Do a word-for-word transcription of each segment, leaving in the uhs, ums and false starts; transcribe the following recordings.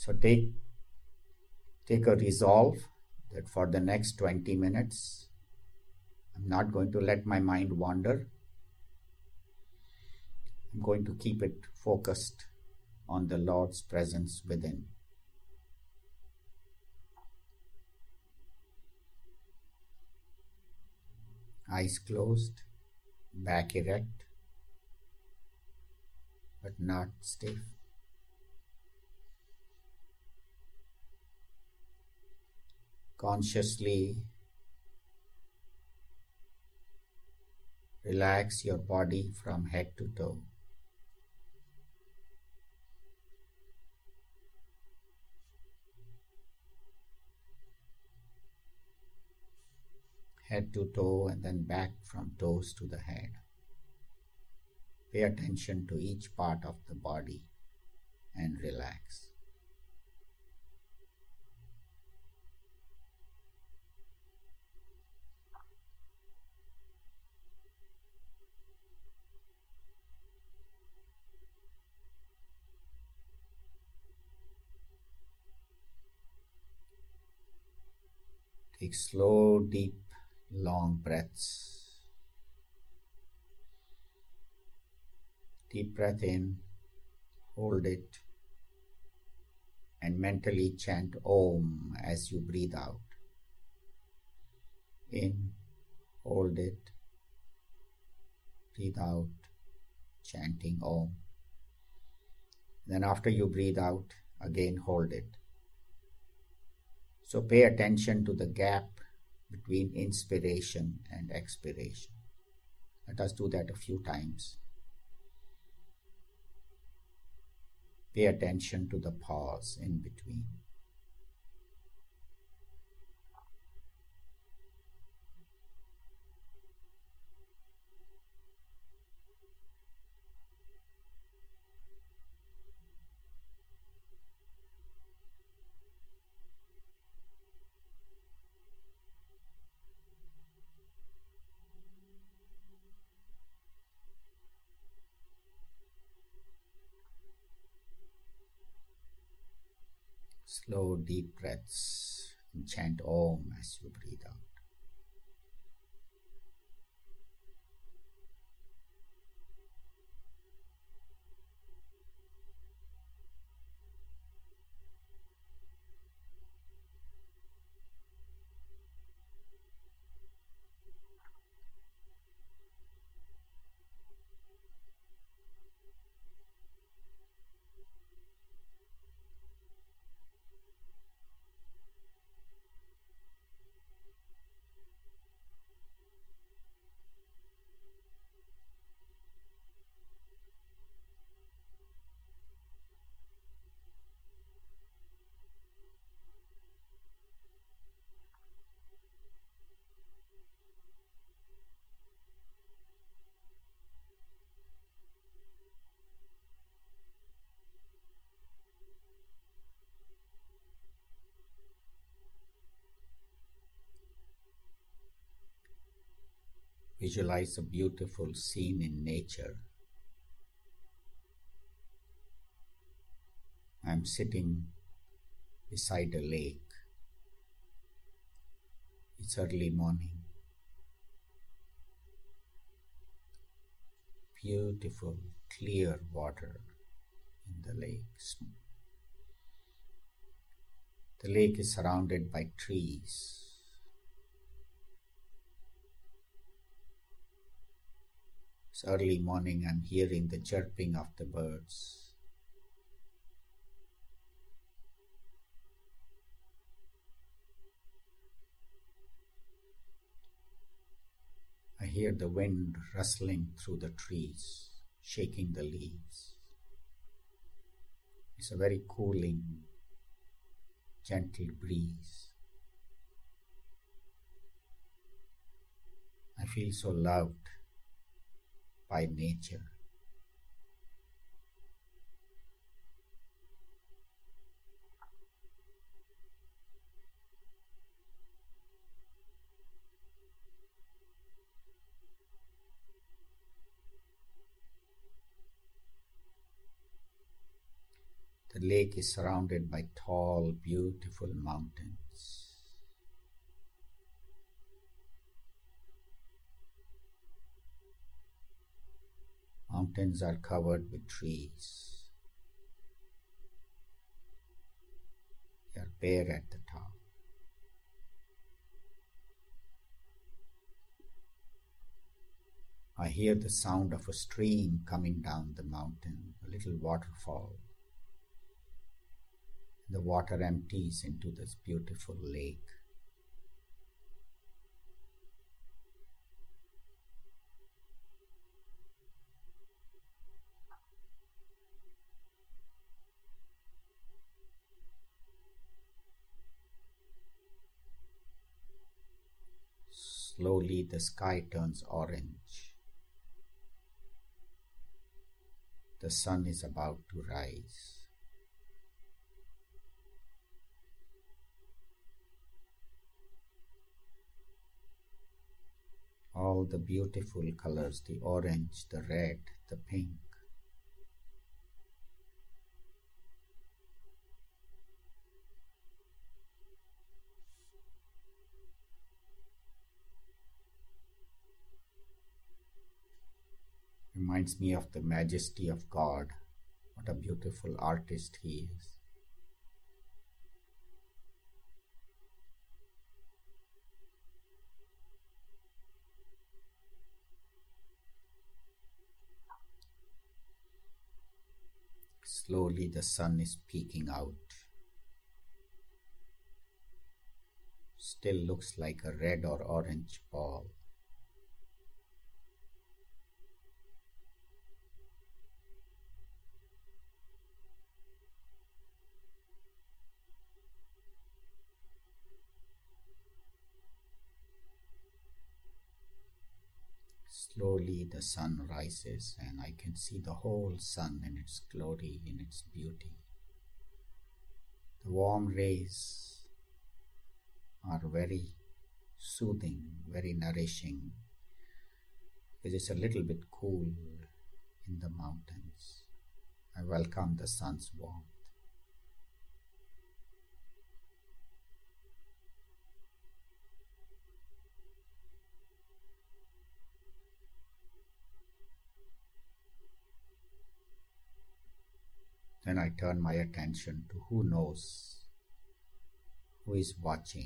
So take, take a resolve that for the next twenty minutes, I'm not going to let my mind wander. I'm going to keep it focused on the Lord's presence within. Eyes closed, back erect, but not stiff. Consciously relax your body from head to toe. Head to toe and then back from toes to the head. Pay attention to each part of the body and relax. Take slow, deep, long breaths. Deep breath in, hold it, and mentally chant Om as you breathe out. In, hold it, breathe out, chanting Om. Then after you breathe out, again hold it. So pay attention to the gap between inspiration and expiration. Let us do that a few times. Pay attention to the pause in between. Slow, deep breaths and chant Om as you breathe out. Visualize a beautiful scene in nature. I'm sitting beside a lake. It's early morning. Beautiful, clear water in the lake. The lake is surrounded by trees. It's early morning. I'm hearing the chirping of the birds. I hear the wind rustling through the trees, shaking the leaves. It's a very cooling, gentle breeze. I feel so loved by nature. The The lake is surrounded by tall, beautiful mountains. Mountains are covered with trees. They are bare at the top. I hear the sound of a stream coming down the mountain, a little waterfall. The water empties into this beautiful lake. Slowly the sky turns orange. The sun is about to rise. All the beautiful colors, the orange, the red, the pink. Reminds me of the majesty of God. What a beautiful artist He is. Slowly the sun is peeking out. Still looks like a red or orange ball. Slowly the sun rises and I can see the whole sun in its glory, in its beauty. The warm rays are very soothing, very nourishing. It is a little bit cool in the mountains. I welcome the sun's warmth. Then I turn my attention to who knows, who is watching,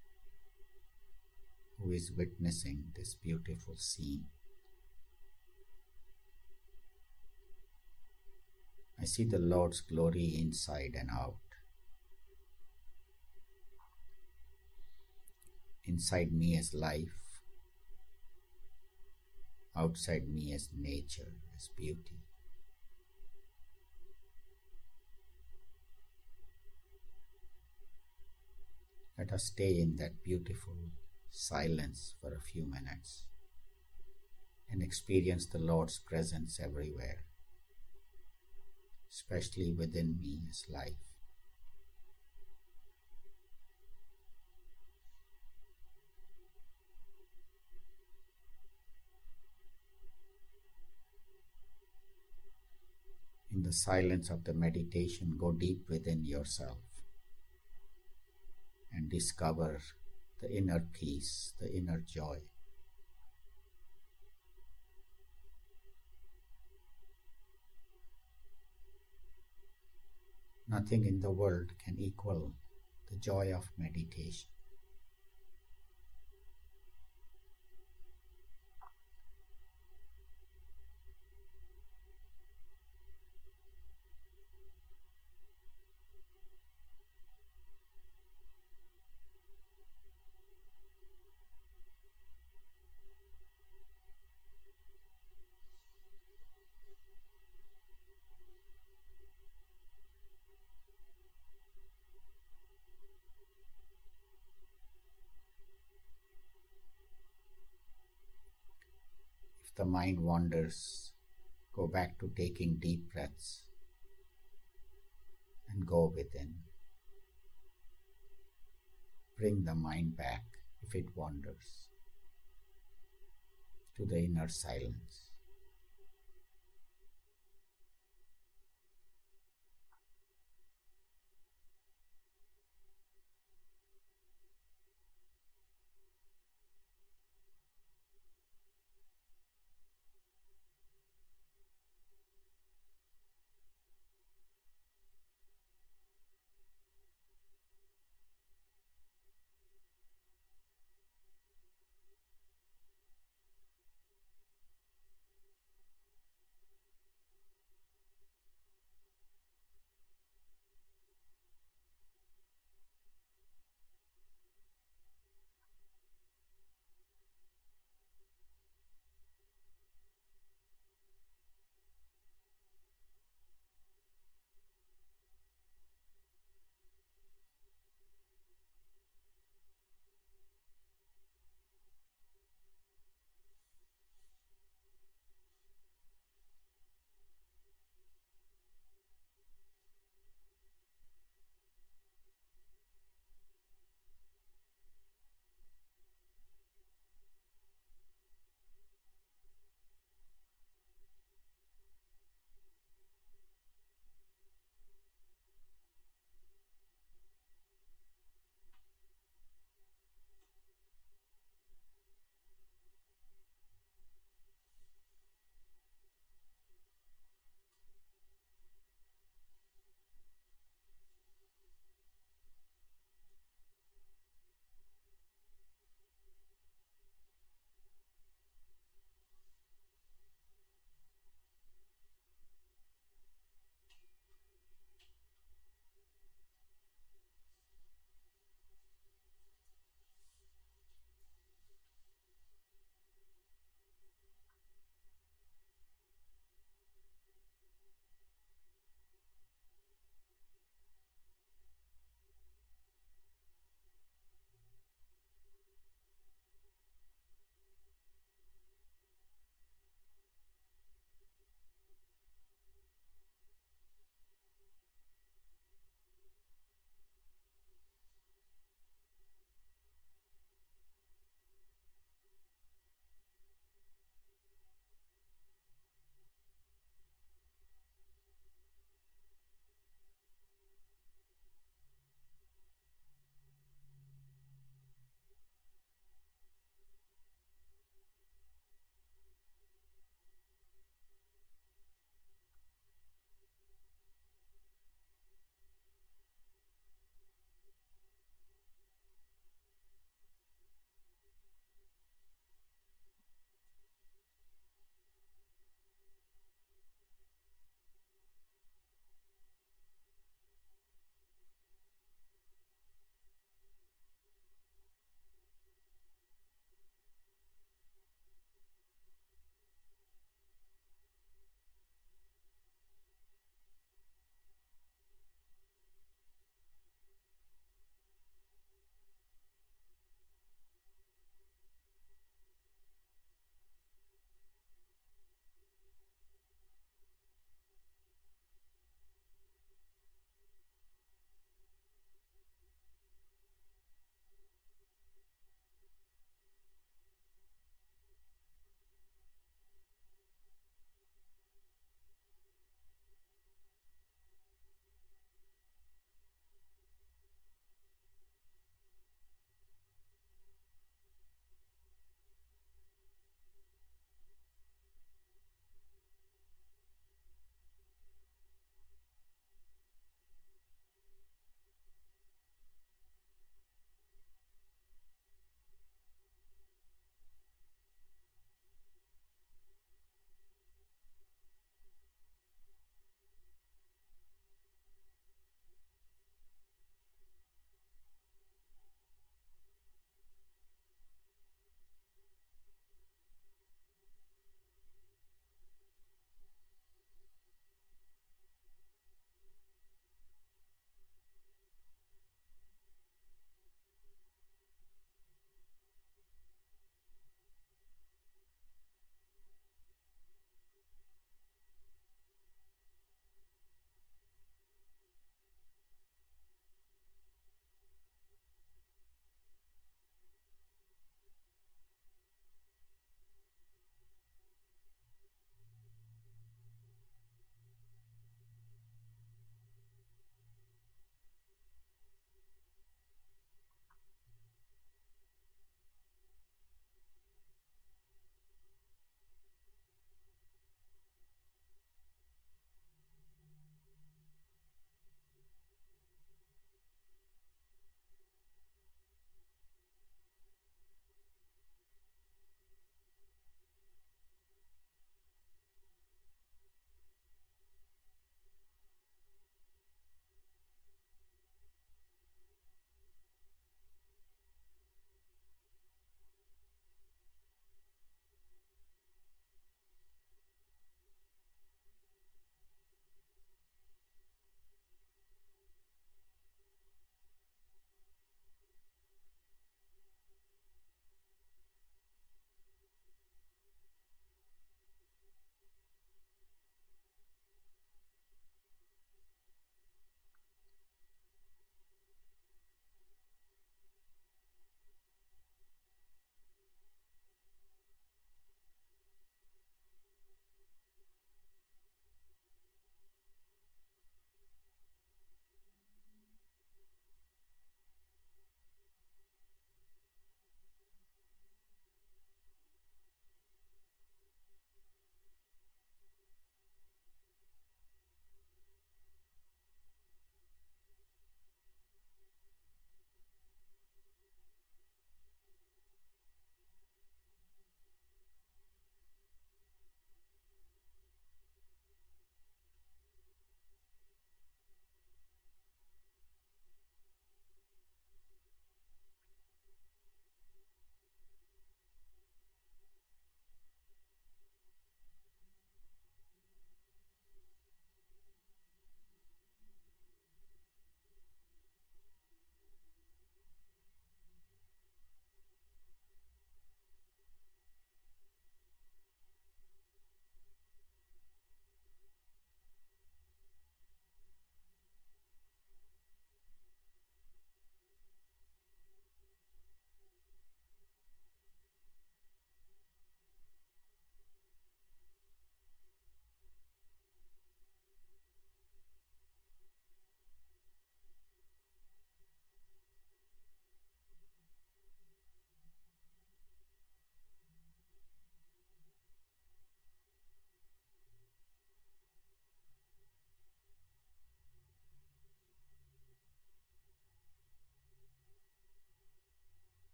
who is witnessing this beautiful scene. I see the Lord's glory inside and out. Inside me is life, outside me is nature, is beauty. Let us stay in that beautiful silence for a few minutes and experience the Lord's presence everywhere, especially within me is life. In the silence of the meditation, go deep within yourself and discover the inner peace, the inner joy. Nothing in the world can equal the joy of meditation. If the mind wanders, go back to taking deep breaths and go within. Bring the mind back if it wanders to the inner silence.